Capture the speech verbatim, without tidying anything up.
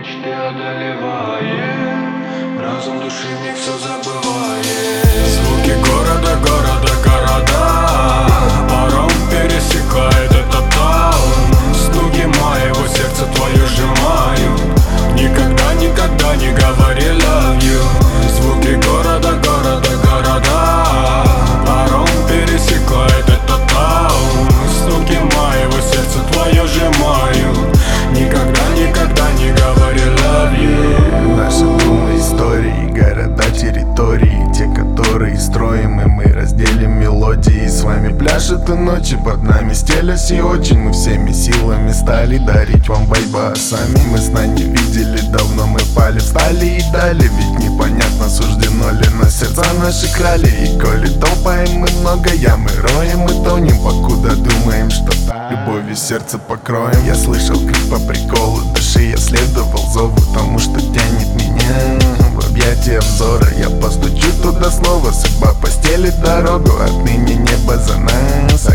мечты одолевает, разум души мне все забывает. Звуки города, города, города паром пересекает этот таун. Стуки моего сердца твое сжимают. Никогда, никогда не говори love you. Звуки города, города, города паром пересекает этот таун. Стуки моего сердца твое сжимают. Никогда, никогда не говори love you. Наши думы, истории, города, территории, те, которые строим, и мы разделим мелодии. С вами пляшет и ночи, под нами стелясь и очень. Мы всеми силами стали дарить вам вайба. Сами мы сна не видели, давно мы пали, встали и дали. Ведь непонятно, суждено ли на сердца наши крали. И коли топаем мы много ям, мы роем и тонем, покуда думаем, что любовью сердце покроем. Я слышал крик по приколу души, я следовал зову, тому что тянет меня в объятия взора. Я постучу туда снова, судьба постелит дорогу, отныне небо за нас.